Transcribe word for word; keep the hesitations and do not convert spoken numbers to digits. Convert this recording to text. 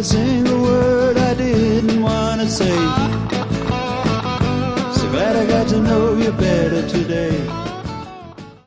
a single word I didn't want to say.